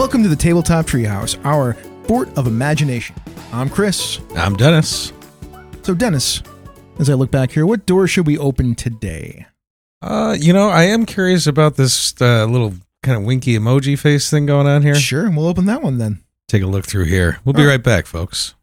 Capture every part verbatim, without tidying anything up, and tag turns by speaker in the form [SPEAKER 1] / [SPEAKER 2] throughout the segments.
[SPEAKER 1] Welcome to the Tabletop Treehouse, our fort of imagination. I'm Chris.
[SPEAKER 2] I'm Dennis.
[SPEAKER 1] So, Dennis, as I look back here, what door should we open today?
[SPEAKER 2] Uh, you know, I am curious about this uh, little kind of winky emoji face thing going on here.
[SPEAKER 1] Sure, we'll open that one then.
[SPEAKER 2] Take a look through here. We'll be
[SPEAKER 1] Oh.
[SPEAKER 2] right back, folks.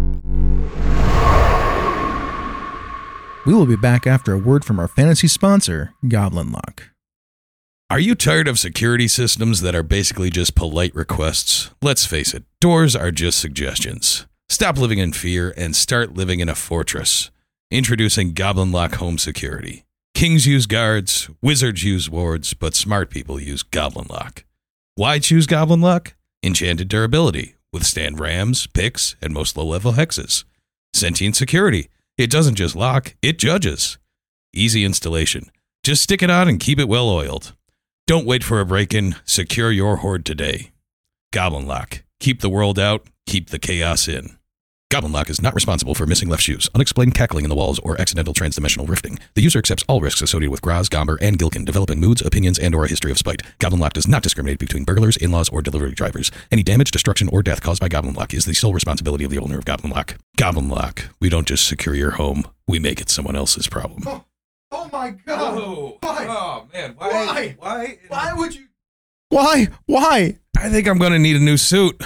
[SPEAKER 1] We will be back after a word from our fantasy sponsor, Goblin Lock.
[SPEAKER 3] Are you tired of security systems that are basically just polite requests? Let's face it, doors are just suggestions. Stop living in fear and start living in a fortress. Introducing Goblin Lock Home Security. Kings use guards, wizards use wards, but smart people use Goblin Lock. Why choose Goblin Lock? Enchanted durability, withstand rams, picks, and most low-level hexes. Sentient security. It doesn't just lock, it judges. Easy installation. Just stick it on and keep it well oiled. Don't wait for a break-in. Secure your hoard today. Goblin Lock. Keep the world out. Keep the chaos in. Goblin Lock is not responsible for missing left shoes, unexplained cackling in the walls, or accidental transdimensional rifting. The user accepts all risks associated with Graz, Gomber, and Gilkin developing moods, opinions, and or a history of spite. Goblin Lock does not discriminate between burglars, in-laws, or delivery drivers. Any damage, destruction, or death caused by Goblin Lock is the sole responsibility of the owner of Goblin Lock. Goblin Lock. We don't just secure your home. We make it someone else's problem.
[SPEAKER 1] Oh, oh my God.
[SPEAKER 2] Oh,
[SPEAKER 1] Why?
[SPEAKER 2] oh man.
[SPEAKER 1] Why?
[SPEAKER 2] Why? Why?
[SPEAKER 1] Why would you? Why? Why?
[SPEAKER 2] I think I'm going to need a new suit.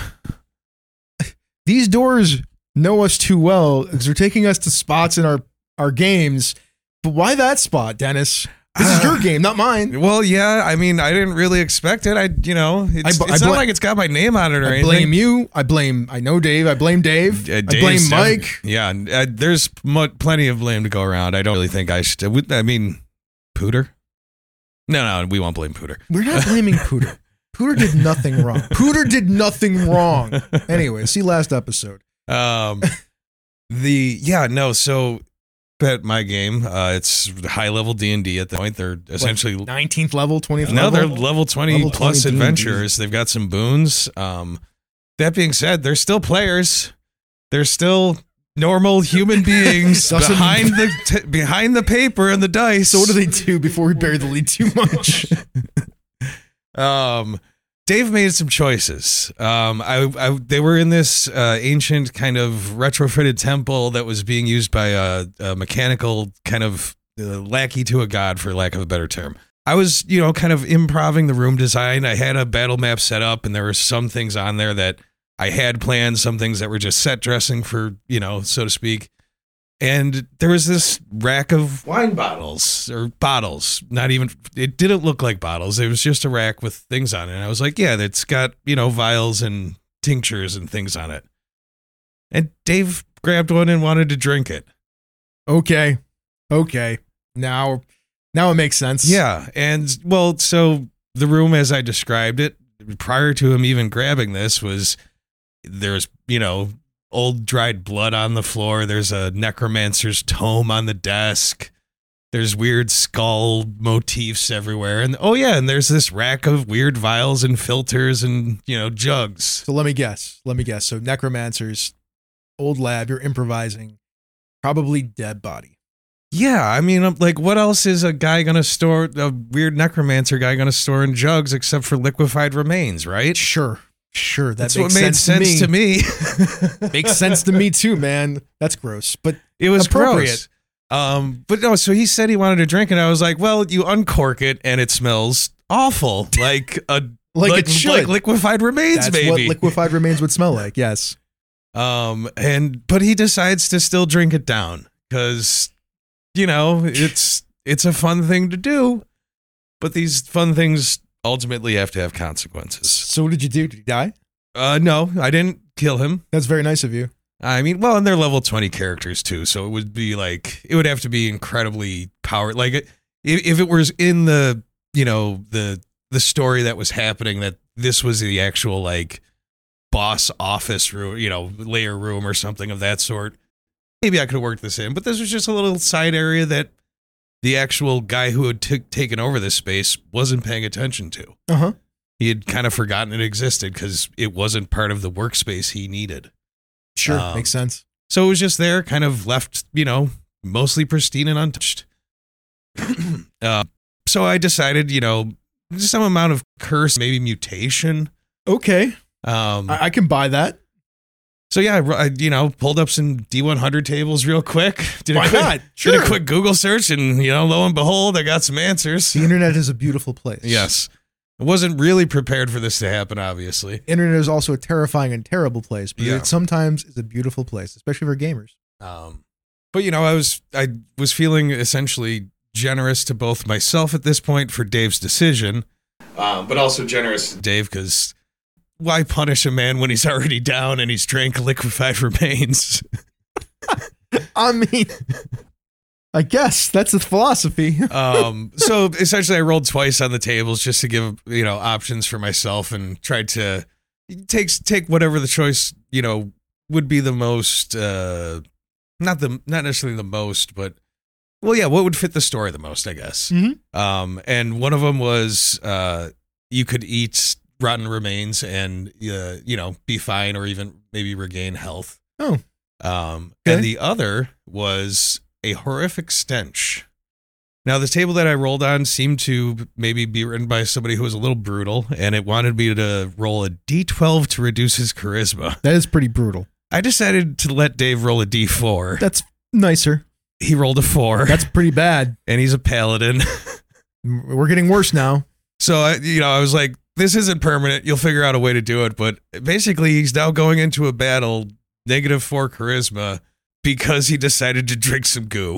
[SPEAKER 1] These doors know us too well because they're taking us to spots in our, our games. But why that spot, Dennis? This is your game, not mine.
[SPEAKER 2] Well, yeah, I mean, I didn't really expect it. I, you know, it's,
[SPEAKER 1] I bl-
[SPEAKER 2] it's
[SPEAKER 1] I
[SPEAKER 2] not
[SPEAKER 1] bl-
[SPEAKER 2] like it's got my name on it or
[SPEAKER 1] I
[SPEAKER 2] anything.
[SPEAKER 1] blame you. I blame, I know Dave. I blame Dave.
[SPEAKER 2] Uh,
[SPEAKER 1] I blame
[SPEAKER 2] Dave's
[SPEAKER 1] Mike.
[SPEAKER 2] def- Yeah, uh, there's mu- plenty of blame to go around. I don't really think I should. I mean, Pooter? No, no, we won't blame Pooter.
[SPEAKER 1] We're not blaming Pooter. Pooter did nothing wrong. Pooter did nothing wrong. Anyway, see last episode.
[SPEAKER 2] Um, the yeah, no. So at my game, uh, it's high level D and D at the point. They're essentially
[SPEAKER 1] Like nineteenth level, twentieth
[SPEAKER 2] no,
[SPEAKER 1] level.
[SPEAKER 2] they're level twenty
[SPEAKER 1] Level
[SPEAKER 2] plus
[SPEAKER 1] twenty D and D.
[SPEAKER 2] adventurers. They've got some boons. Um, that being said, they're still players. They're still normal human beings
[SPEAKER 1] Doesn't-
[SPEAKER 2] behind the t- behind the paper and the dice.
[SPEAKER 1] So what do they do before we bury the lead too much?
[SPEAKER 2] Um, Dave made some choices. Um, I, I they were in this uh, ancient kind of retrofitted temple that was being used by a, a mechanical kind of uh, lackey to a god, for lack of a better term. I was, you know, kind of improving the room design. I had a battle map set up, and there were some things on there that I had planned, some things that were just set dressing for, you know, so to speak. And there was this rack of wine bottles or bottles, not even, it didn't look like bottles. It was just a rack with things on it. And I was like, yeah, that's got, you know, vials and tinctures and things on it. And Dave grabbed one and wanted to drink it.
[SPEAKER 1] Okay. Okay. Now, now it makes sense.
[SPEAKER 2] Yeah. And well, so the room as I described it prior to him even grabbing this was there's, you know, old dried blood on the floor. There's a necromancer's tome on the desk. There's weird skull motifs everywhere. And oh yeah, and there's this rack of weird vials and filters and, you know, jugs.
[SPEAKER 1] So let me guess. Let me guess. So necromancers, old lab, you're improvising, probably dead body.
[SPEAKER 2] Yeah, I mean, I'm like, what else is a guy going to store, a weird necromancer guy going to store in jugs except for liquefied remains, right?
[SPEAKER 1] Sure. Sure. That
[SPEAKER 2] That's
[SPEAKER 1] makes
[SPEAKER 2] what made
[SPEAKER 1] sense,
[SPEAKER 2] sense
[SPEAKER 1] to me.
[SPEAKER 2] to me.
[SPEAKER 1] Makes sense to me too, man. That's gross. But
[SPEAKER 2] It was
[SPEAKER 1] appropriate.
[SPEAKER 2] gross. Um, but no, so he said he wanted to drink it. I was like, well, you uncork it and it smells awful. Like a
[SPEAKER 1] like, it should.
[SPEAKER 2] like liquefied remains,
[SPEAKER 1] That's
[SPEAKER 2] maybe.
[SPEAKER 1] what liquefied remains would smell like. Yes.
[SPEAKER 2] um, and but he decides to still drink it down because, you know, it's it's a fun thing to do. But these fun things ultimately have to have consequences.
[SPEAKER 1] So what did you do? Did he die?
[SPEAKER 2] Uh, no, I didn't kill him.
[SPEAKER 1] That's very nice of you.
[SPEAKER 2] I mean, well, and they're level twenty characters too, so it would be like, it would have to be incredibly powered. Like, if, if it was in the, you know, the the story that was happening, that this was the actual, like, boss office room, you know, layer room or something of that sort, maybe I could have worked this in. But this was just a little side area that the actual guy who had t- taken over this space wasn't paying attention to.
[SPEAKER 1] Uh-huh.
[SPEAKER 2] He had kind of forgotten it existed because it wasn't part of the workspace he needed.
[SPEAKER 1] Sure.
[SPEAKER 2] Um,
[SPEAKER 1] Makes sense.
[SPEAKER 2] So it was just there, kind of left, you know, mostly pristine and untouched. uh, so I decided, you know, some amount of curse, maybe mutation,
[SPEAKER 1] Okay.
[SPEAKER 2] Um,
[SPEAKER 1] I, I can buy that.
[SPEAKER 2] so yeah, I, I, you know, pulled up some D one hundred tables real quick. Did
[SPEAKER 1] Why
[SPEAKER 2] a quick,
[SPEAKER 1] not?
[SPEAKER 2] Did
[SPEAKER 1] Sure.
[SPEAKER 2] a quick Google search, and you know, lo and behold, I got some answers.
[SPEAKER 1] The internet is a beautiful place.
[SPEAKER 2] Yes, I wasn't really prepared for this to happen. Obviously,
[SPEAKER 1] Internet is also a terrifying and terrible place, but
[SPEAKER 2] Yeah.
[SPEAKER 1] it sometimes is a beautiful place, especially for gamers.
[SPEAKER 2] um, but you know, I was I was feeling essentially generous to both myself at this point for Dave's decision, um, but also generous to Dave because why punish a man when he's already down and he's drank liquefied remains?
[SPEAKER 1] I mean, I guess that's the philosophy.
[SPEAKER 2] um, so essentially, I rolled twice on the tables just to give you know options for myself and tried to take take whatever the choice you know would be the most uh, not the not necessarily the most, but well, yeah, what would fit the story the most, I guess.
[SPEAKER 1] Mhm.
[SPEAKER 2] Um, and one of them was uh, you could eat rotten remains and uh, you know be fine or even maybe regain health.
[SPEAKER 1] Oh.
[SPEAKER 2] Um,
[SPEAKER 1] Okay.
[SPEAKER 2] and the other was a horrific stench. Now, the table that I rolled on seemed to maybe be written by somebody who was a little brutal, and it wanted me to roll a d twelve to reduce his charisma.
[SPEAKER 1] That is pretty brutal.
[SPEAKER 2] I decided to let Dave roll a d four.
[SPEAKER 1] That's nicer.
[SPEAKER 2] He rolled a four,
[SPEAKER 1] That's pretty bad.
[SPEAKER 2] and he's a paladin.
[SPEAKER 1] We're getting worse now.
[SPEAKER 2] So, I, you know, I was like, this isn't permanent. You'll figure out a way to do it. But basically, he's now going into a battle, negative four charisma, because he decided to drink some goo.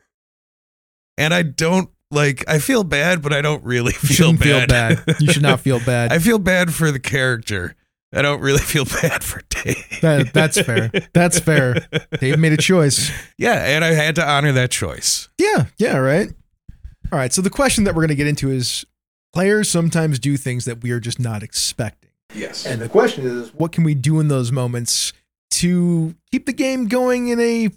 [SPEAKER 2] And I don't, like, I feel bad, but I don't really
[SPEAKER 1] You
[SPEAKER 2] feel
[SPEAKER 1] shouldn't feel
[SPEAKER 2] bad.
[SPEAKER 1] bad. You should not feel bad.
[SPEAKER 2] I feel bad for the character. I don't really feel bad for Dave.
[SPEAKER 1] That, that's fair. That's fair. Dave made a choice.
[SPEAKER 2] Yeah, and I had to honor that choice.
[SPEAKER 1] Yeah, yeah, right. All right, so the question that we're going to get into is players sometimes do things that we are just not expecting.
[SPEAKER 2] Yes.
[SPEAKER 1] And the question is, what can we do in those moments to keep the game going in a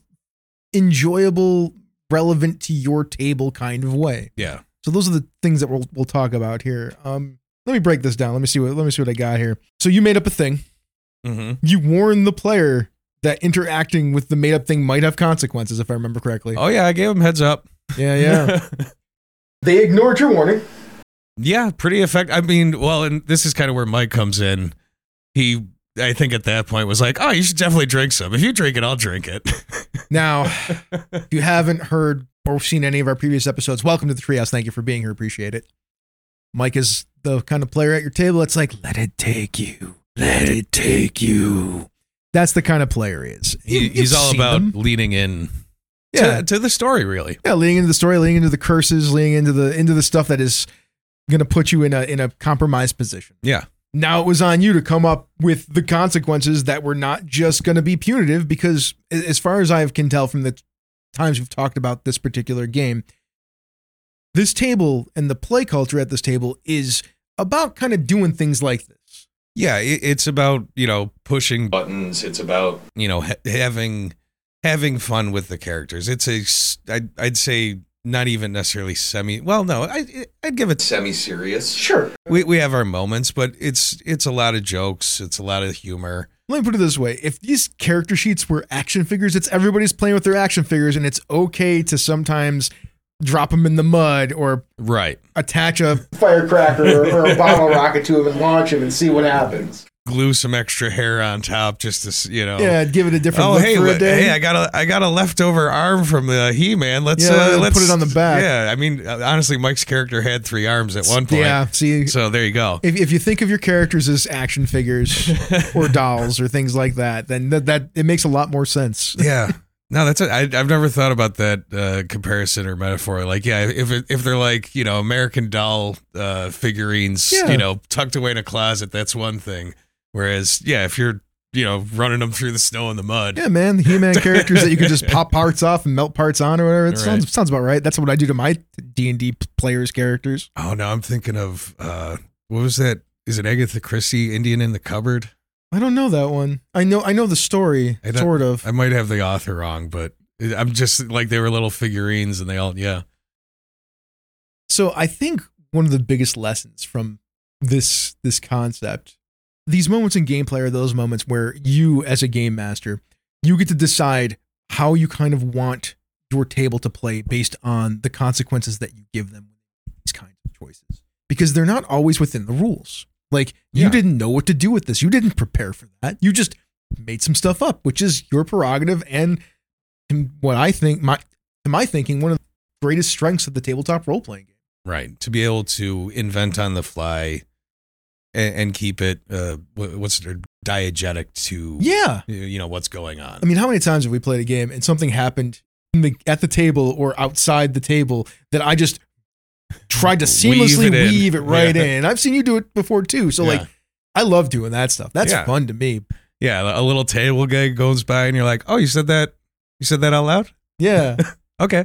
[SPEAKER 1] enjoyable, relevant to your table kind of way?
[SPEAKER 2] Yeah.
[SPEAKER 1] So those are the things that we'll we'll talk about here. Um, let me break this down. Let me see what let me see what I got here. So you made up a thing.
[SPEAKER 2] Mm-hmm.
[SPEAKER 1] You warned the player that interacting with the made up thing might have consequences, if I remember correctly.
[SPEAKER 2] Oh, yeah, I gave him heads up.
[SPEAKER 1] Yeah, yeah. They ignored your warning.
[SPEAKER 2] Yeah, pretty effective. I mean, well, and this is kind of where Mike comes in. He, I think at that point was like, oh, you should definitely drink some. If you drink it, I'll drink it.
[SPEAKER 1] Now, if you haven't heard or seen any of our previous episodes, welcome to the Treehouse. Thank you for being here. Appreciate it. Mike is the kind of player at your table. It's like, let it take you. Let it take you. That's the kind of player he is.
[SPEAKER 2] He,
[SPEAKER 1] You- you've
[SPEAKER 2] he's all
[SPEAKER 1] seen
[SPEAKER 2] about
[SPEAKER 1] him.
[SPEAKER 2] leaning in
[SPEAKER 1] Yeah.
[SPEAKER 2] to, to the story, really.
[SPEAKER 1] Yeah, leaning into the story, leaning into the curses, leaning into the into the stuff that is going to put you in a in a compromised position.
[SPEAKER 2] Yeah.
[SPEAKER 1] Now it was on you to come up with the consequences that were not just going to be punitive, because a- as far as I can tell from the times we've talked about this particular game, this table and the play culture at this table is about kind of doing things like this.
[SPEAKER 2] Yeah, it, it's about, you know, pushing buttons. It's about, you know, ha- having having fun with the characters. It's a, s- I'd, I'd say not even necessarily semi, well, no, I, I'd give it semi-serious.
[SPEAKER 1] Sure.
[SPEAKER 2] We we have our moments, but it's it's a lot of jokes. It's a lot of humor.
[SPEAKER 1] Let me put it this way. If these character sheets were action figures, it's everybody's playing with their action figures, and it's okay to sometimes drop them in the mud or
[SPEAKER 2] Right.
[SPEAKER 1] attach a firecracker or, or a bottle rocket to him and launch him and see what happens.
[SPEAKER 2] Glue some extra hair on top just to, s- you know.
[SPEAKER 1] Yeah, give it a different
[SPEAKER 2] Oh
[SPEAKER 1] look
[SPEAKER 2] hey,
[SPEAKER 1] for a
[SPEAKER 2] wh-
[SPEAKER 1] day.
[SPEAKER 2] hey! I got a I got a leftover arm from the He-Man. Let's
[SPEAKER 1] Yeah,
[SPEAKER 2] uh, let's
[SPEAKER 1] put it on the back.
[SPEAKER 2] Yeah, I mean, uh, honestly, Mike's character had three arms at one point.
[SPEAKER 1] Yeah, see,
[SPEAKER 2] So there you go.
[SPEAKER 1] if, if you think of your characters as action figures or dolls or things like that, then that, that it makes a lot more sense.
[SPEAKER 2] Yeah. No, that's it. I, I've never thought about that uh, comparison or metaphor. Like, yeah, if it, if they're like, you know, American Doll uh, figurines,
[SPEAKER 1] Yeah.
[SPEAKER 2] you know, tucked away in a closet, that's one thing. Whereas, yeah, if you're, you know, running them through the snow and the mud.
[SPEAKER 1] Yeah, man, the He-Man characters that you can just pop parts off and melt parts on or whatever. It
[SPEAKER 2] Right.
[SPEAKER 1] sounds sounds about right. That's what I do to my D and D players' characters.
[SPEAKER 2] Oh, no, I'm thinking of, uh, what was that? Is it Agatha Christie, Indian in the Cupboard?
[SPEAKER 1] I don't know that one. I know I know the story,
[SPEAKER 2] I don't-
[SPEAKER 1] sort of.
[SPEAKER 2] I might have the author wrong, but I'm just like, they were little figurines and they all, yeah.
[SPEAKER 1] So I think one of the biggest lessons from this this concept, these moments in gameplay are those moments where you, as a game master, you get to decide how you kind of want your table to play based on the consequences that you give them with these kinds of choices. Because they're not always within the rules. Like
[SPEAKER 2] Yeah.
[SPEAKER 1] you didn't know what to do with this. You didn't prepare for that. You just made some stuff up, which is your prerogative. And and what I think, my to my thinking, one of the greatest strengths of the tabletop role playing game.
[SPEAKER 2] Right. To be able to invent on the fly and, and keep it, uh, wh- what's it, diegetic to,
[SPEAKER 1] Yeah.
[SPEAKER 2] you know, what's going on.
[SPEAKER 1] I mean, how many times have we played a game and something happened in the, at the table or outside the table that I just tried to seamlessly
[SPEAKER 2] Weave it in.
[SPEAKER 1] weave it right
[SPEAKER 2] Yeah.
[SPEAKER 1] in? I've seen you do it before too. So
[SPEAKER 2] Yeah.
[SPEAKER 1] like, I love doing that stuff. That's
[SPEAKER 2] Yeah.
[SPEAKER 1] fun to me.
[SPEAKER 2] Yeah. A little table gag goes by and you're like, oh, you said that? You said that out loud?
[SPEAKER 1] Yeah.
[SPEAKER 2] Okay.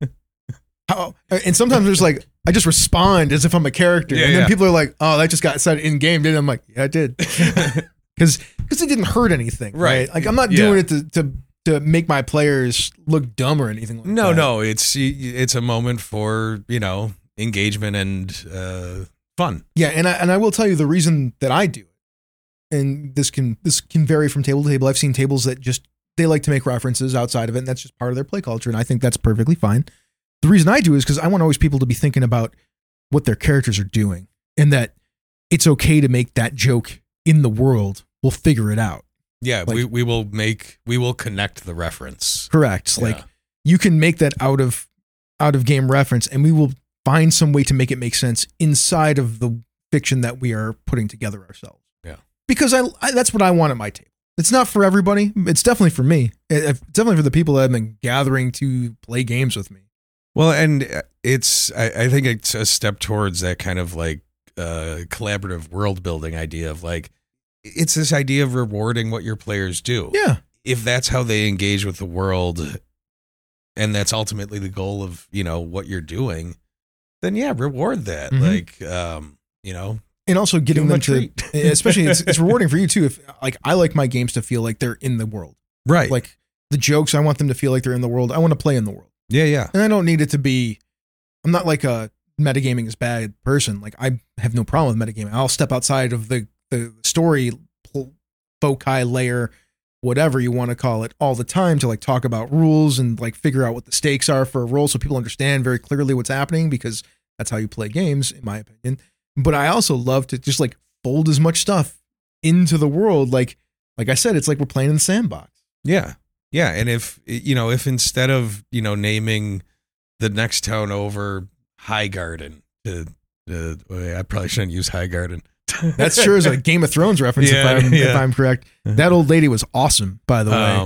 [SPEAKER 1] How, and sometimes there's like, I just respond as if I'm a character.
[SPEAKER 2] Yeah,
[SPEAKER 1] and then
[SPEAKER 2] yeah.
[SPEAKER 1] people are like, oh, that just got said in game, didn't it? I'm like, yeah, it did. Because it didn't hurt anything. Right.
[SPEAKER 2] Right.
[SPEAKER 1] Like, I'm not
[SPEAKER 2] Yeah.
[SPEAKER 1] doing it to, to, to make my players look dumb or anything like
[SPEAKER 2] No,
[SPEAKER 1] that.
[SPEAKER 2] no. It's, it's a moment for, you know, engagement and uh, fun.
[SPEAKER 1] Yeah, and I and I will tell you the reason that I do it, and this can this can vary from table to table. I've seen tables that just they like to make references outside of it, and that's just part of their play culture, and I think that's perfectly fine. The reason I do is because I want always people to be thinking about what their characters are doing, and that it's okay to make that joke in the world. We'll figure it out.
[SPEAKER 2] Yeah.
[SPEAKER 1] Like-
[SPEAKER 2] we, we will make, we will connect the reference.
[SPEAKER 1] Correct. Like
[SPEAKER 2] Yeah.
[SPEAKER 1] you can make that out of out of game reference, and we will find some way to make it make sense inside of the fiction that we are putting together ourselves.
[SPEAKER 2] Yeah.
[SPEAKER 1] Because I, I that's what I want at my table. It's not for everybody. It's definitely for me. It- It's definitely for the people that have been gathering to play games with me.
[SPEAKER 2] Well, and it's, I, I think it's a step towards that kind of like uh, collaborative world building idea of like, it's this idea of rewarding what your players do.
[SPEAKER 1] Yeah.
[SPEAKER 2] If that's how they engage with the world and that's ultimately the goal of, you know, what you're doing, then yeah, reward that.
[SPEAKER 1] Mhm.
[SPEAKER 2] Like, um, you know,
[SPEAKER 1] And also getting
[SPEAKER 2] Give 'em
[SPEAKER 1] them
[SPEAKER 2] a
[SPEAKER 1] to,
[SPEAKER 2] treat.
[SPEAKER 1] especially it's, it's rewarding for you too. If like, I like my games to feel like they're in the world,
[SPEAKER 2] right.
[SPEAKER 1] like the jokes, I want them to feel like they're in the world. I want to play in the world.
[SPEAKER 2] yeah, yeah.
[SPEAKER 1] And I don't need it to be, I'm not like a metagaming is bad person. Like I have no problem with metagaming. I'll step outside of the, the story pl- foci layer, whatever you want to call it, all the time to like talk about rules and like figure out what the stakes are for a role so people understand very clearly what's happening, because that's how you play games, in my opinion. But I also love to just like fold as much stuff into the world. Like, like I said, it's like we're playing in the sandbox.
[SPEAKER 2] Yeah. Yeah. And if, you know, if instead of, you know, naming the next town over High Garden, uh, uh, I probably shouldn't use High Garden.
[SPEAKER 1] That sure is a Game of Thrones reference,
[SPEAKER 2] Yeah,
[SPEAKER 1] if I'm if
[SPEAKER 2] yeah.
[SPEAKER 1] I'm correct. That old lady was awesome, by the way.
[SPEAKER 2] Um,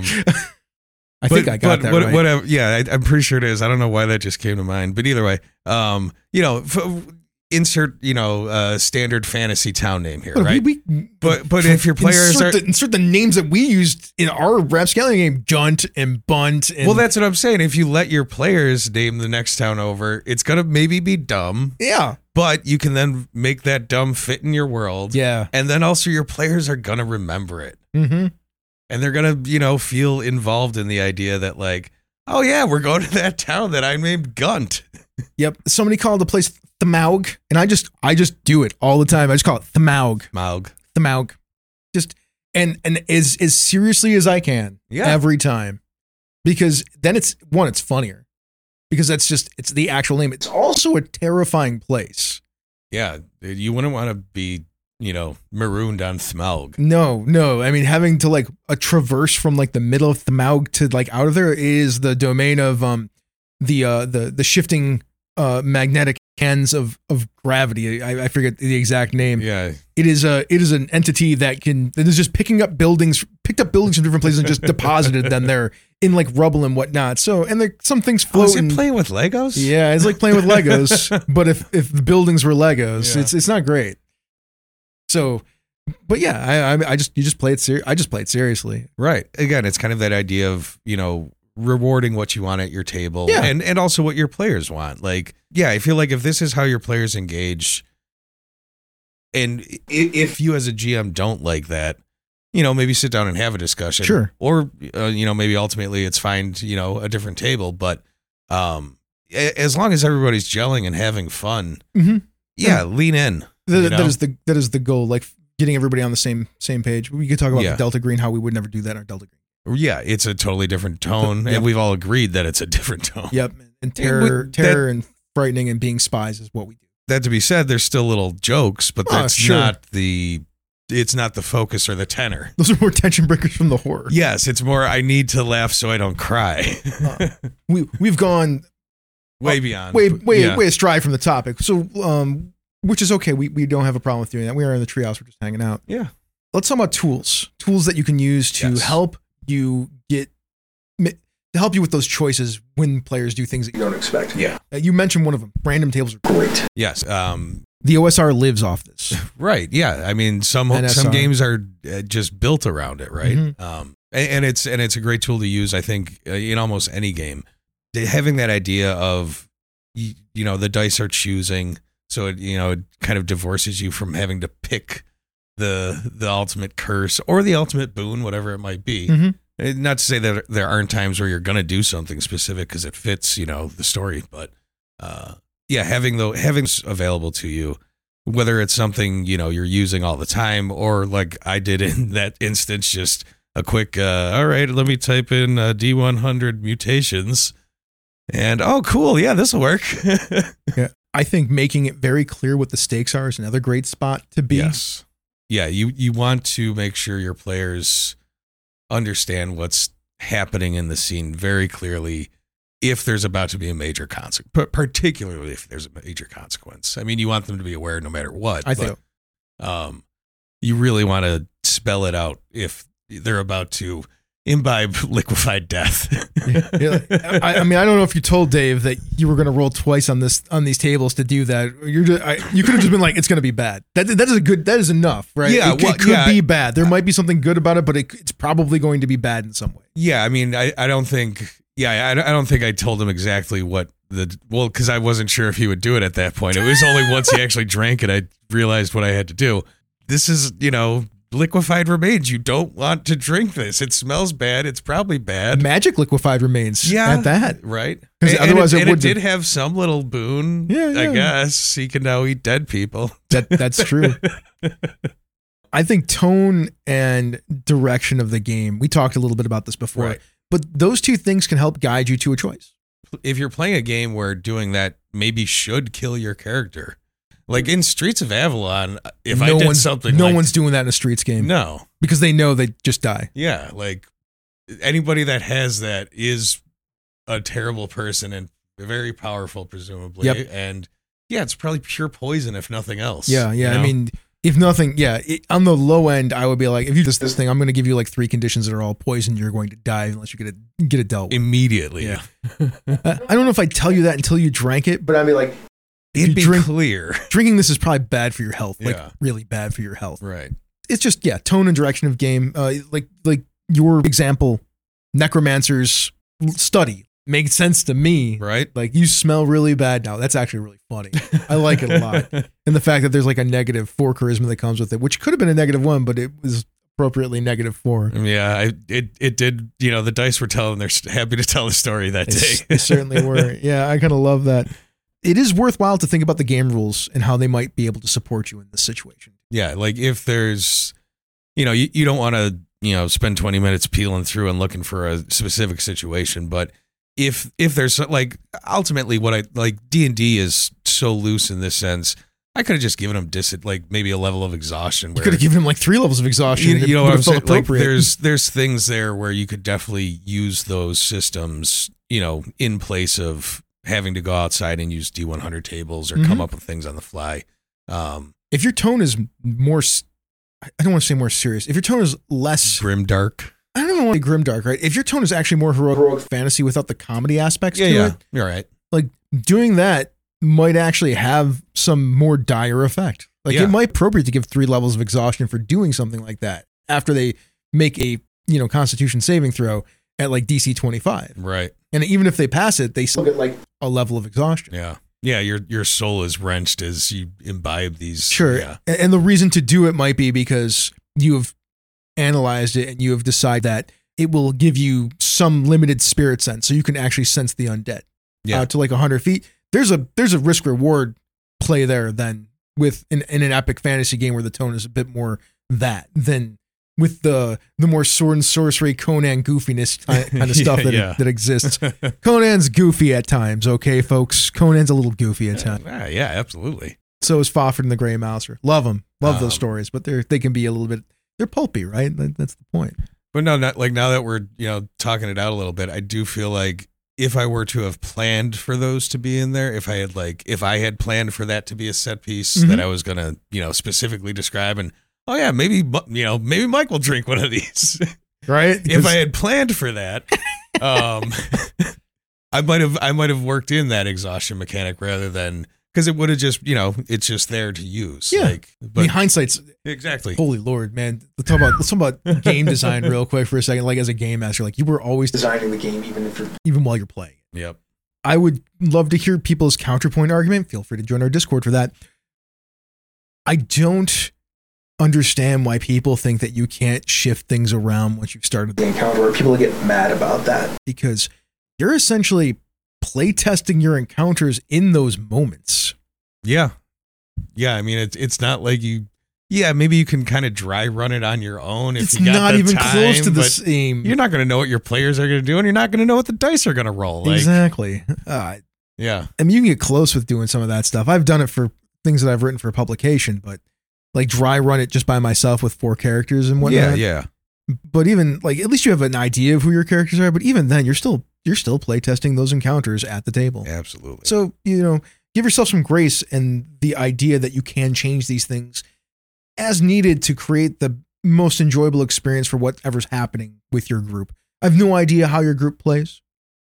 [SPEAKER 1] I think I got that
[SPEAKER 2] what,
[SPEAKER 1] right.
[SPEAKER 2] Whatever. Yeah, I, I'm pretty sure it is. I don't know why that just came to mind, but either way, um, you know, f- insert, you know, uh, standard fantasy town name here,
[SPEAKER 1] But
[SPEAKER 2] right?
[SPEAKER 1] We, we,
[SPEAKER 2] But- but if your players
[SPEAKER 1] insert
[SPEAKER 2] are-
[SPEAKER 1] the, insert the names that we used in our rapscallion game, Junt and Bunt. And,
[SPEAKER 2] well, that's what I'm saying. If you let your players name the next town over, it's gonna maybe be dumb,
[SPEAKER 1] yeah,
[SPEAKER 2] but you can then make that dumb fit in your world.
[SPEAKER 1] yeah.
[SPEAKER 2] And then also your players are gonna remember it.
[SPEAKER 1] Mm-hmm.
[SPEAKER 2] And they're gonna, you know, feel involved in the idea that like, oh yeah, we're going to that town that I named Gunt.
[SPEAKER 1] Yep. Somebody called the place Thmaug, and I just I just do it all the time. I just call it Thmaug,
[SPEAKER 2] Maug.
[SPEAKER 1] Thmaug, just and and as as seriously as I can,
[SPEAKER 2] Yeah.
[SPEAKER 1] every time, because then it's one, it's funnier, because that's just it's the actual name. It's also a terrifying place.
[SPEAKER 2] Yeah, you wouldn't want to be, you know, marooned on Thmaug.
[SPEAKER 1] No, no. I mean, having to like a traverse from like the middle of Thmaug to like out of there is the domain of um the uh the the shifting uh magnetic hands of of gravity. I, I forget the exact name.
[SPEAKER 2] Yeah,
[SPEAKER 1] It is a it is an entity that can that is just picking up buildings, picked up buildings from different places and just deposited them there in like rubble and whatnot. So and there some things
[SPEAKER 2] oh,
[SPEAKER 1] float.
[SPEAKER 2] is it
[SPEAKER 1] and-
[SPEAKER 2] playing with Legos?
[SPEAKER 1] yeah, it's like playing with Legos, but if if the buildings were Legos,
[SPEAKER 2] Yeah.
[SPEAKER 1] it's it's not great. So, but yeah, I I, I just you just play it ser- I just play it seriously.
[SPEAKER 2] Right. Again, it's kind of that idea of, you know, rewarding what you want at your table,
[SPEAKER 1] Yeah.
[SPEAKER 2] and and also what your players want. Like, yeah, I feel like if this is how your players engage, and i- if you as a G M don't like that, you know, maybe sit down and have a discussion.
[SPEAKER 1] Sure.
[SPEAKER 2] Or uh, you know, maybe ultimately it's find, you know, a different table, but um a- as long as everybody's gelling and having fun,
[SPEAKER 1] Mm-hmm.
[SPEAKER 2] yeah, lean in.
[SPEAKER 1] That,
[SPEAKER 2] you
[SPEAKER 1] that
[SPEAKER 2] know?
[SPEAKER 1] is the that is the goal. Like getting everybody on the same same page. We could talk about
[SPEAKER 2] Yeah.
[SPEAKER 1] the Delta Green, how we would never do that in our Delta Green.
[SPEAKER 2] Yeah, it's a totally different tone,
[SPEAKER 1] Yep.
[SPEAKER 2] and we've all agreed that it's a different tone.
[SPEAKER 1] Yep, and terror,
[SPEAKER 2] that-
[SPEAKER 1] terror, and frightening and being spies is what we do.
[SPEAKER 2] that to be said, there's still little jokes, but
[SPEAKER 1] Oh,
[SPEAKER 2] that's
[SPEAKER 1] sure.
[SPEAKER 2] not the it's not the focus or the tenor.
[SPEAKER 1] Those are more tension breakers from the horror.
[SPEAKER 2] Yes, it's more I need to laugh so I don't cry.
[SPEAKER 1] Uh, we we've gone
[SPEAKER 2] way beyond.
[SPEAKER 1] way way
[SPEAKER 2] yeah.
[SPEAKER 1] way astray from the topic. So, um, which is okay. We we don't have a problem with doing that. We are in the treehouse. We're just hanging out.
[SPEAKER 2] Yeah.
[SPEAKER 1] Let's talk about tools. Tools that you can use to
[SPEAKER 2] Yes.
[SPEAKER 1] help you get to help you with those choices when players do things that you don't expect.
[SPEAKER 2] Yeah.
[SPEAKER 1] Uh, you mentioned one of them. Random tables are great.
[SPEAKER 2] Yes. Um,
[SPEAKER 1] The O S R lives off this.
[SPEAKER 2] right. Yeah. I mean, some
[SPEAKER 1] N S R.
[SPEAKER 2] some games are uh, just built around it, right?
[SPEAKER 1] Mhm.
[SPEAKER 2] Um, and, and it's and it's a great tool to use. I think uh, in almost any game, The- having that idea of you, you know the dice are choosing, so it you know it kind of divorces you from having to pick the the ultimate curse or the ultimate boon, whatever it might be.
[SPEAKER 1] Mhm.
[SPEAKER 2] Uh, Not to say that there aren't times where you're going to do something specific because it fits, you know, the story, but uh, yeah, having the having s- available to you, whether it's something you know you're using all the time or like I did in that instance, just a quick, uh, all right, let me type in uh, D one hundred mutations, and oh, cool, yeah, this will work.
[SPEAKER 1] Yeah. I think making it very clear what the stakes are is another great spot to be.
[SPEAKER 2] Yes, yeah, you you want to make sure your players understand what's happening in the scene very clearly if there's about to be a major consequence, particularly if there's a major consequence. I mean, you want them to be aware no matter what.
[SPEAKER 1] I
[SPEAKER 2] but,
[SPEAKER 1] think.
[SPEAKER 2] um, you really want to spell it out if they're about to imbibe liquefied death.
[SPEAKER 1] Yeah, I, I mean, I don't know if you told Dave that you were going to roll twice on this on these tables to do that. You're just, I, you could have just been like, it's going to be bad. That that is a good. That is enough, right?
[SPEAKER 2] Yeah,
[SPEAKER 1] it,
[SPEAKER 2] well,
[SPEAKER 1] it could
[SPEAKER 2] yeah.
[SPEAKER 1] be bad. There might be something good about it, but it, it's probably going to be bad in some way.
[SPEAKER 2] Yeah, I mean, I, I don't think, yeah, I, I don't think I told him exactly what the, well, because I wasn't sure if he would do it at that point. It was only once he actually drank it, I realized what I had to do. This is, you know, liquefied remains. You don't want to drink this. It smells bad. It's probably bad.
[SPEAKER 1] Magic liquefied remains.
[SPEAKER 2] Yeah.
[SPEAKER 1] At that.
[SPEAKER 2] Right?
[SPEAKER 1] 'Cause
[SPEAKER 2] And,
[SPEAKER 1] otherwise
[SPEAKER 2] and
[SPEAKER 1] it
[SPEAKER 2] it, and
[SPEAKER 1] would
[SPEAKER 2] it
[SPEAKER 1] be-
[SPEAKER 2] did have some little boon,
[SPEAKER 1] Yeah,
[SPEAKER 2] I
[SPEAKER 1] yeah.
[SPEAKER 2] guess. He can now eat dead people.
[SPEAKER 1] That that's true. I think tone and direction of the game. We talked a little bit about this before,
[SPEAKER 2] Right.
[SPEAKER 1] but those two things can help guide you to a choice.
[SPEAKER 2] If you're playing a game where doing that maybe should kill your character, like in Streets of Avalon, if I
[SPEAKER 1] no
[SPEAKER 2] did
[SPEAKER 1] one's,
[SPEAKER 2] something
[SPEAKER 1] no
[SPEAKER 2] like,
[SPEAKER 1] one's doing that in a Streets game
[SPEAKER 2] no,
[SPEAKER 1] because they know they just die.
[SPEAKER 2] yeah, like anybody that has that is a terrible person and very powerful, presumably.
[SPEAKER 1] Yep.
[SPEAKER 2] And yeah, it's probably pure poison if nothing else.
[SPEAKER 1] Yeah, yeah.
[SPEAKER 2] you
[SPEAKER 1] I
[SPEAKER 2] know?
[SPEAKER 1] mean, if nothing, yeah. It, on the low end, I would be like, if you do this, this thing, I'm going to give you like three conditions that are all poison. You're going to die unless you get it get it dealt with.
[SPEAKER 2] immediately.
[SPEAKER 1] Yeah. Uh, I don't know if I'd tell you that until you drank it, but I'd be like, if
[SPEAKER 2] It'd
[SPEAKER 1] you
[SPEAKER 2] be
[SPEAKER 1] drink,
[SPEAKER 2] clear.
[SPEAKER 1] drinking this is probably bad for your health, like
[SPEAKER 2] Yeah.
[SPEAKER 1] really bad for your health.
[SPEAKER 2] Right.
[SPEAKER 1] It's just yeah, tone and direction of game. Uh, like like your example, necromancer's study makes sense to me.
[SPEAKER 2] Right.
[SPEAKER 1] Like you smell really bad now. That's actually really funny. I like it a lot. And the fact that there's like a negative four charisma that comes with it, which could have been a negative one, but it was appropriately negative four.
[SPEAKER 2] Yeah, I, it it did. You know, the dice were telling. They're happy to tell the story that
[SPEAKER 1] They,
[SPEAKER 2] day.
[SPEAKER 1] they certainly were. Yeah, I kind of love that. It is worthwhile to think about the game rules and how they might be able to support you in this situation.
[SPEAKER 2] Yeah, like if there's, you know, you, you don't want to, you know, spend twenty minutes peeling through and looking for a specific situation, but if if there's like ultimately what I like D and D is so loose in this sense, I could have just given them dis like maybe a level of exhaustion.
[SPEAKER 1] You
[SPEAKER 2] Where,
[SPEAKER 1] could have given him like three levels of exhaustion.
[SPEAKER 2] you,
[SPEAKER 1] and it
[SPEAKER 2] you know
[SPEAKER 1] would
[SPEAKER 2] what I'm
[SPEAKER 1] have felt
[SPEAKER 2] saying? Like
[SPEAKER 1] appropriate.
[SPEAKER 2] there's there's things there where you could definitely use those systems, you know, in place of having to go outside and use D one hundred tables or come
[SPEAKER 1] Mhm.
[SPEAKER 2] up with things on the fly. Um,
[SPEAKER 1] If your tone is more, s- I don't want to say more serious. If your tone is less,
[SPEAKER 2] Grimdark.
[SPEAKER 1] I don't want to say grimdark, right? If your tone is actually more heroic fantasy without the comedy aspects
[SPEAKER 2] Yeah,
[SPEAKER 1] to
[SPEAKER 2] yeah,
[SPEAKER 1] it,
[SPEAKER 2] you're right.
[SPEAKER 1] like doing that might actually have some more dire effect. Like
[SPEAKER 2] Yeah.
[SPEAKER 1] it might be appropriate to give three levels of exhaustion for doing something like that after they make a, you know, Constitution saving throw at like D C twenty-five.
[SPEAKER 2] Right.
[SPEAKER 1] And even if they pass it, they still get like a level of exhaustion.
[SPEAKER 2] Yeah. Yeah, your your soul is wrenched as you imbibe these.
[SPEAKER 1] Sure.
[SPEAKER 2] Yeah.
[SPEAKER 1] And and the reason to do it might be because you have analyzed it and you have decided that it will give you some limited spirit sense. So you can actually sense the undead
[SPEAKER 2] Yeah.
[SPEAKER 1] uh, to like one hundred feet. There's a there's a risk reward play there than with in, in an epic fantasy game where the tone is a bit more that than with the the more sword and sorcery Conan goofiness ti- kind of stuff
[SPEAKER 2] Yeah,
[SPEAKER 1] that
[SPEAKER 2] yeah.
[SPEAKER 1] that exists. Conan's goofy at times, okay, folks. Conan's a little goofy at times.
[SPEAKER 2] Yeah, yeah, absolutely.
[SPEAKER 1] So is Fafhrd and the Grey Mouser. Love them. Love
[SPEAKER 2] Um,
[SPEAKER 1] those stories, but they're they can be a little bit they're pulpy, right? That, that's the point.
[SPEAKER 2] But no, not like now that we're, you know, talking it out a little bit, I do feel like if I were to have planned for those to be in there, if I had like if I had planned for that to be a set piece
[SPEAKER 1] Mhm.
[SPEAKER 2] that I was gonna, you know, specifically describe, and oh yeah, maybe you know, maybe Mike will drink one of these.
[SPEAKER 1] Right?
[SPEAKER 2] If I had planned for that, um, I might have I might have worked in that exhaustion mechanic rather than because it would have just, you know, it's just there to use.
[SPEAKER 1] Yeah.
[SPEAKER 2] Like,
[SPEAKER 1] I
[SPEAKER 2] but
[SPEAKER 1] mean, hindsight's
[SPEAKER 2] exactly.
[SPEAKER 1] holy Lord, man. Let's talk about let's talk about game design real quick for a second. Like as a game master, like you were always designing the game even if you're even while you're playing.
[SPEAKER 2] Yep.
[SPEAKER 1] I would love to hear people's counterpoint argument. Feel free to join our Discord for that. I don't understand why people think that you can't shift things around once you've started the encounter, or people get mad about that. Because you're essentially playtesting your encounters in those moments.
[SPEAKER 2] Yeah. Yeah. I mean, it's it's not like you. Yeah, maybe you can kind of dry run it on your own. If
[SPEAKER 1] It's
[SPEAKER 2] you got
[SPEAKER 1] not
[SPEAKER 2] the
[SPEAKER 1] even
[SPEAKER 2] time,
[SPEAKER 1] close to the
[SPEAKER 2] but
[SPEAKER 1] same.
[SPEAKER 2] You're not going to know what your players are going to do, and you're not going to know what the dice are going to roll. Like,
[SPEAKER 1] Exactly. Uh,
[SPEAKER 2] yeah.
[SPEAKER 1] I mean, you can get close with doing some of that stuff. I've done it for things that I've written for publication, but like dry run it just by myself with four characters and whatnot.
[SPEAKER 2] Yeah. Yeah.
[SPEAKER 1] But even like, at least you have an idea of who your characters are. But even then, you're still you're still playtesting those encounters at the table.
[SPEAKER 2] Absolutely.
[SPEAKER 1] So you know, give yourself some grace and the idea that you can change these things as needed to create the most enjoyable experience for whatever's happening with your group. I have no idea how your group plays.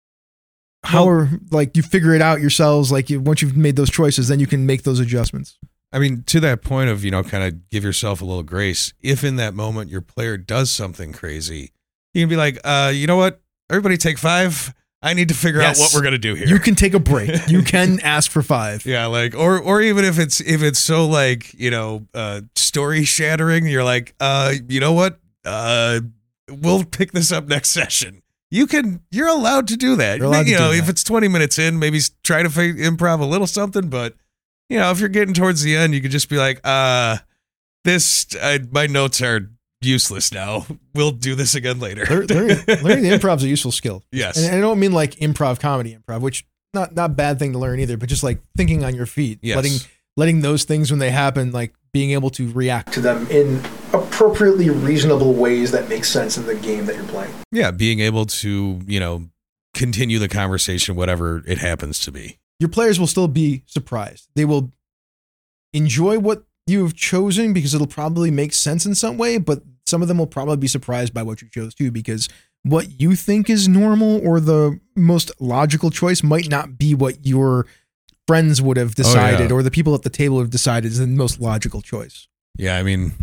[SPEAKER 1] How
[SPEAKER 2] Well-
[SPEAKER 1] are like you figure it out yourselves? Like you, once you've made those choices, then you can make those adjustments.
[SPEAKER 2] I mean, to that point of, you know, kind of give yourself a little grace. If in that moment your player does something crazy, you can be like, uh, you know what? Everybody take five. I need to figure
[SPEAKER 1] Yes.
[SPEAKER 2] out what we're going to do here.
[SPEAKER 1] You can take a break. You can ask for five.
[SPEAKER 2] Yeah, like or or even if it's if it's so like, you know, uh story shattering, you're like, uh, you know what? Uh we'll pick this up next session. You can you're allowed to do that.
[SPEAKER 1] You're allowed to
[SPEAKER 2] you know,
[SPEAKER 1] do
[SPEAKER 2] if
[SPEAKER 1] that.
[SPEAKER 2] it's twenty minutes in, maybe s- try to fi- improv a little something, but you know, if you're getting towards the end, you could just be like, uh this uh, my notes are useless now. We'll do this again later.
[SPEAKER 1] Learn- Learning, learning the improv is a useful skill.
[SPEAKER 2] Yes.
[SPEAKER 1] And I don't mean like improv comedy improv, which not not bad thing to learn either, but just like thinking on your feet,
[SPEAKER 2] Yes.
[SPEAKER 1] letting letting those things when they happen, like being able to react to them in appropriately reasonable ways that make sense in the game that you're playing.
[SPEAKER 2] Yeah, being able to, you know, continue the conversation, whatever it happens to be.
[SPEAKER 1] Your players will still be surprised. They will enjoy what you've chosen because it'll probably make sense in some way, but some of them will probably be surprised by what you chose too, because what you think is normal or the most logical choice might not be what your friends would have decided
[SPEAKER 2] yeah.
[SPEAKER 1] or the people at the table have decided is the most logical choice.
[SPEAKER 2] Yeah, I mean,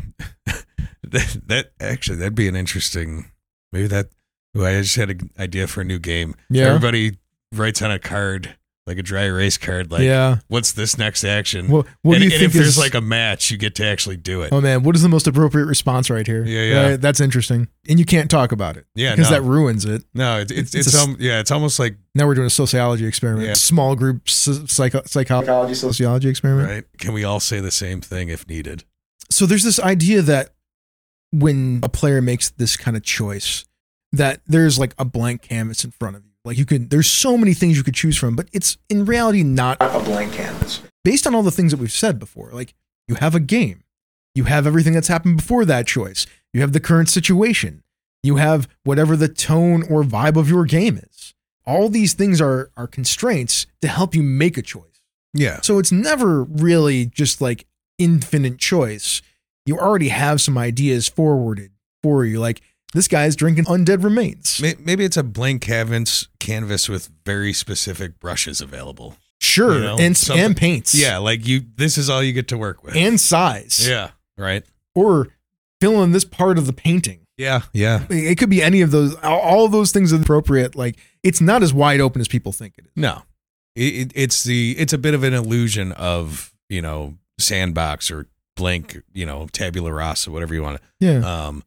[SPEAKER 2] that, that actually that'd be an interesting. Maybe that. Ooh, I just had an idea for a new game.
[SPEAKER 1] Yeah.
[SPEAKER 2] Everybody writes on a card, like a dry erase card, like,
[SPEAKER 1] yeah.
[SPEAKER 2] what's this next action?
[SPEAKER 1] What, what
[SPEAKER 2] and
[SPEAKER 1] do you
[SPEAKER 2] and
[SPEAKER 1] think
[SPEAKER 2] if there's
[SPEAKER 1] is,
[SPEAKER 2] like a match, you get to actually do it.
[SPEAKER 1] oh man, what is the most appropriate response right here?
[SPEAKER 2] Yeah, yeah.
[SPEAKER 1] Right? That's interesting. And you can't talk about it
[SPEAKER 2] yeah,
[SPEAKER 1] because
[SPEAKER 2] no,
[SPEAKER 1] that ruins it.
[SPEAKER 2] no, it's it's,
[SPEAKER 1] it's
[SPEAKER 2] it's,
[SPEAKER 1] a s-
[SPEAKER 2] um, yeah, it's almost like
[SPEAKER 1] Now we're doing a sociology experiment.
[SPEAKER 2] Yeah.
[SPEAKER 1] Small group psycho- psychology, sociology experiment.
[SPEAKER 2] right. Can we all say the same thing if needed?
[SPEAKER 1] So there's this idea that when a player makes this kind of choice, that there's like a blank canvas in front of you. Like you could, there's so many things you could choose from, but it's in reality not a blank canvas. Based on all the things that we've said before, like you have a game, you have everything that's happened before that choice, you have the current situation, you have whatever the tone or vibe of your game is. All these things are are constraints to help you make a choice.
[SPEAKER 2] Yeah,
[SPEAKER 1] So it's never really just like infinite choice. You already have some ideas forwarded for you. Like this guy's drinking undead remains.
[SPEAKER 2] May- maybe it's a blank canvas canvas with very specific brushes available.
[SPEAKER 1] Sure.
[SPEAKER 2] You know,
[SPEAKER 1] and,
[SPEAKER 2] something-
[SPEAKER 1] and paints.
[SPEAKER 2] Yeah, like you. This is all you get to work with.
[SPEAKER 1] And size.
[SPEAKER 2] yeah, right.
[SPEAKER 1] Or fill in this part of the painting.
[SPEAKER 2] Yeah, yeah.
[SPEAKER 1] It could be any of those. All all of those things are appropriate. Like it's not as wide open as people think it is.
[SPEAKER 2] No, it, it, it's the it's a bit of an illusion of, you know, sandbox or blank, you know, tabula rasa, whatever you want to.
[SPEAKER 1] Yeah.
[SPEAKER 2] Um,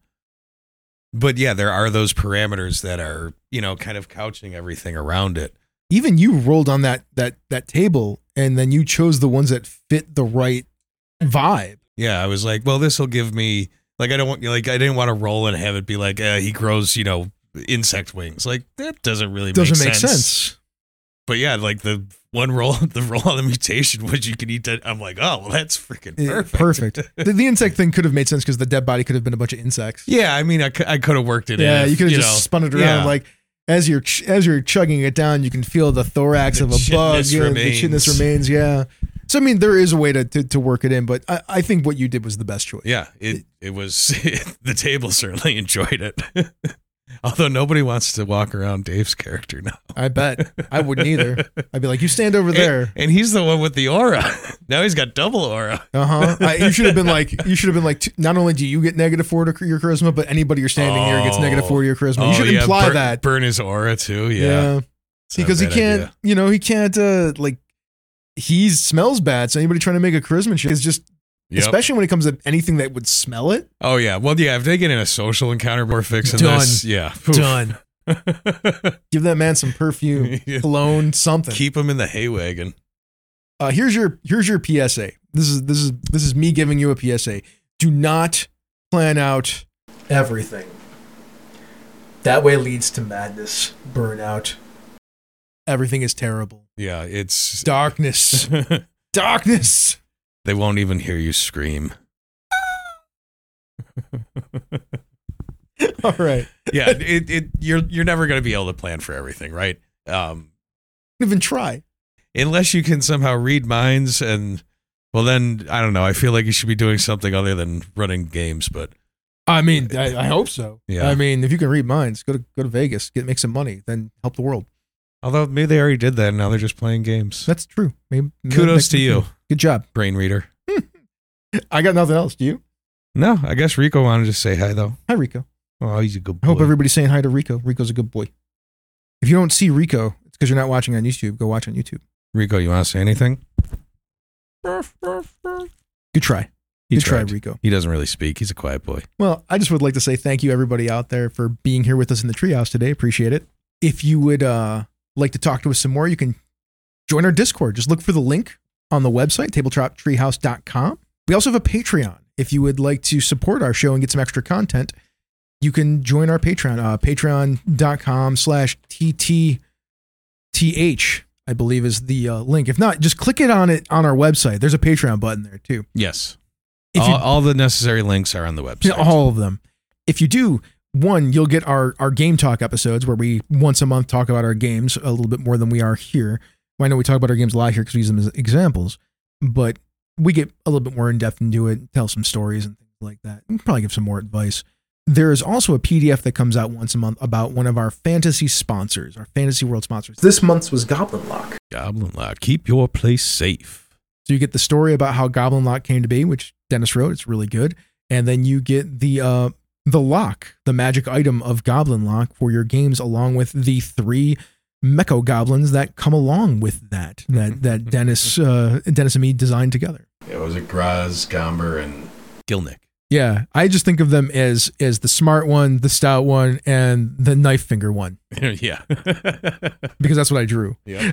[SPEAKER 2] but yeah, there are those parameters that are, you know, kind of couching everything around it.
[SPEAKER 1] Even you rolled on that that that table and then you chose the ones that fit the right vibe.
[SPEAKER 2] Yeah, I was like, well, this will give me like I don't want like I didn't want to roll and have it be like uh, he grows, you know, insect wings. Like that doesn't really
[SPEAKER 1] Doesn't
[SPEAKER 2] make
[SPEAKER 1] make
[SPEAKER 2] sense.
[SPEAKER 1] sense.
[SPEAKER 2] But yeah, like the one roll, the roll on the mutation was you can eat that. I'm like, oh, well, that's freaking perfect.
[SPEAKER 1] Perfect. the, the insect thing could have made sense because the dead body could have been a bunch of insects.
[SPEAKER 2] Yeah, I mean, I, I could have worked it in.
[SPEAKER 1] Yeah,
[SPEAKER 2] if,
[SPEAKER 1] you could have
[SPEAKER 2] you
[SPEAKER 1] just
[SPEAKER 2] know,
[SPEAKER 1] spun it around
[SPEAKER 2] yeah.
[SPEAKER 1] like as you're ch- as you're chugging it down, you can feel the thorax
[SPEAKER 2] The
[SPEAKER 1] of a bug.
[SPEAKER 2] chitness
[SPEAKER 1] Yeah, the
[SPEAKER 2] remains.
[SPEAKER 1] chitness remains. Yeah. So I mean, there is a way to to, to work it in, but I, I think what you did was the best choice.
[SPEAKER 2] Yeah, it it was. The table certainly enjoyed it. Although nobody wants to walk around Dave's character now.
[SPEAKER 1] I bet I wouldn't either. I'd be like, you stand over there.
[SPEAKER 2] And, and he's the one with the aura. Now he's got double aura.
[SPEAKER 1] Uh huh. You should have been like, you should have been like, t- not only do you get negative four to your charisma, but anybody you're standing near gets
[SPEAKER 2] Oh.
[SPEAKER 1] negative four to your charisma.
[SPEAKER 2] Oh,
[SPEAKER 1] You should
[SPEAKER 2] yeah,
[SPEAKER 1] imply
[SPEAKER 2] burn,
[SPEAKER 1] that.
[SPEAKER 2] burn his aura too. Yeah, It's not a
[SPEAKER 1] Because he
[SPEAKER 2] bad
[SPEAKER 1] can't,
[SPEAKER 2] idea.
[SPEAKER 1] you know, he can't, uh, like, he smells bad. So anybody trying to make a charisma check is just,
[SPEAKER 2] Yep.
[SPEAKER 1] especially when it comes to anything that would smell it.
[SPEAKER 2] Oh yeah. Well, yeah. If they get in a social encounter before fixing
[SPEAKER 1] Done.
[SPEAKER 2] this, yeah,
[SPEAKER 1] Done. Give that man some perfume,
[SPEAKER 2] Yeah.
[SPEAKER 1] cologne, something.
[SPEAKER 2] Keep him in the hay wagon.
[SPEAKER 1] Uh, here's your here's your P S A. This is this is this is me giving you a P S A. Do not plan out everything. That way leads to madness, burnout. Everything is terrible.
[SPEAKER 2] Yeah, it's
[SPEAKER 1] Darkness. Darkness.
[SPEAKER 2] they won't even hear you scream.
[SPEAKER 1] All right.
[SPEAKER 2] Yeah, it, it you're you're never going to be able to plan for everything, right? Um,
[SPEAKER 1] Even try.
[SPEAKER 2] unless you can somehow read minds, and well, then I don't know. I feel like you should be doing something other than running games, but
[SPEAKER 1] I mean, I, I hope so.
[SPEAKER 2] Yeah.
[SPEAKER 1] I mean, if you can read minds, go to go to Vegas, get make some money, then help the world.
[SPEAKER 2] although maybe they already did that, and now they're just playing games.
[SPEAKER 1] That's true. Maybe,
[SPEAKER 2] Kudos to you,
[SPEAKER 1] Good job.
[SPEAKER 2] brain reader.
[SPEAKER 1] I got nothing else. Do you?
[SPEAKER 2] No, I guess Rico wanted to say hi though.
[SPEAKER 1] Hi, Rico.
[SPEAKER 2] Oh, he's a good
[SPEAKER 1] I
[SPEAKER 2] boy.
[SPEAKER 1] hope everybody's saying hi to Rico. Rico's a good boy. If you don't see Rico, it's because you're not watching on YouTube. Go watch on YouTube.
[SPEAKER 2] Rico, you want to say anything?
[SPEAKER 1] Good try.
[SPEAKER 2] He
[SPEAKER 1] Good try,
[SPEAKER 2] tried.
[SPEAKER 1] Rico.
[SPEAKER 2] He doesn't really speak. He's a quiet boy.
[SPEAKER 1] Well, I just would like to say thank you, everybody out there, for being here with us in the treehouse today. Appreciate it. If you would uh, like to talk to us some more, you can join our Discord. Just look for the link on the website, tabletop treehouse dot com. We also have a Patreon. If you would like to support our show and get some extra content, you can join our Patreon, uh, patreon.com slash TTTH, I believe is the uh, link. If not, just click it on it on our website. There's a Patreon button there too.
[SPEAKER 2] Yes.
[SPEAKER 1] If
[SPEAKER 2] all,
[SPEAKER 1] you,
[SPEAKER 2] all the necessary links are on the website.
[SPEAKER 1] Yeah, all of them. If you do, one, you'll get our, our game talk episodes where we once a month talk about our games a little bit more than we are here. Well, I know we talk about our games a lot here because we use them as examples, but we get a little bit more in depth into it, tell some stories and things like that, and probably give some more advice. There is also a P D F that comes out once a month about one of our fantasy sponsors, our Fantasy World sponsors. This month's was Goblin Lock.
[SPEAKER 2] Goblin Lock. Keep your place safe.
[SPEAKER 1] So you get the story about how Goblin Lock came to be, which Dennis wrote. It's really good. And then you get the uh, the lock, the magic item of Goblin Lock for your games, along with the three Mecho Goblins that come along with that, that, that Dennis uh, Dennis and me designed together.
[SPEAKER 2] Yeah, was it Graz, Gomber, and Gilnick?
[SPEAKER 1] Yeah, I just think of them as as the smart one, the stout one, and the knife finger one,
[SPEAKER 2] Yeah.
[SPEAKER 1] because that's what I drew.
[SPEAKER 2] Yeah.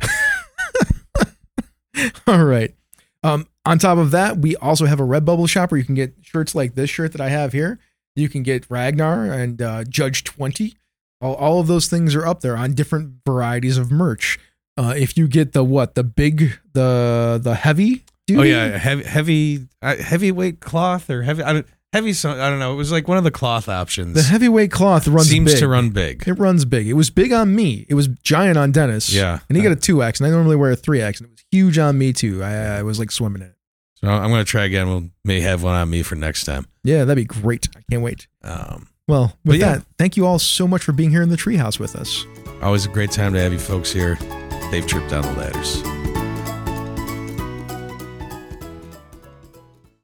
[SPEAKER 1] All right. Um, on top of that, we also have a Redbubble shop where you can get shirts like this shirt that I have here. You can get Ragnar and uh, Judge twenty. All, all of those things are up there on different varieties of merch. Uh, if you get the what, the big, the the heavy duty?
[SPEAKER 2] Oh yeah, heavy, heavy, uh, heavyweight cloth or heavy. I don't, heavy. So I don't know. It was like one of the cloth options.
[SPEAKER 1] The heavyweight cloth runs
[SPEAKER 2] seems
[SPEAKER 1] big.
[SPEAKER 2] to run big.
[SPEAKER 1] It runs big. It was big on me. It was giant on Dennis.
[SPEAKER 2] Yeah.
[SPEAKER 1] And he got a two X, and I normally wear a three X, and it was huge on me too. I, I was like swimming in it.
[SPEAKER 2] So I'm gonna try again. We'll may have one on me for next time.
[SPEAKER 1] Yeah, that'd be great. I can't wait.
[SPEAKER 2] Um,
[SPEAKER 1] Well,
[SPEAKER 2] But
[SPEAKER 1] with
[SPEAKER 2] yeah.
[SPEAKER 1] that, thank you all so much for being here in the treehouse with us.
[SPEAKER 2] always a great time to have you folks here. They've tripped down the ladders.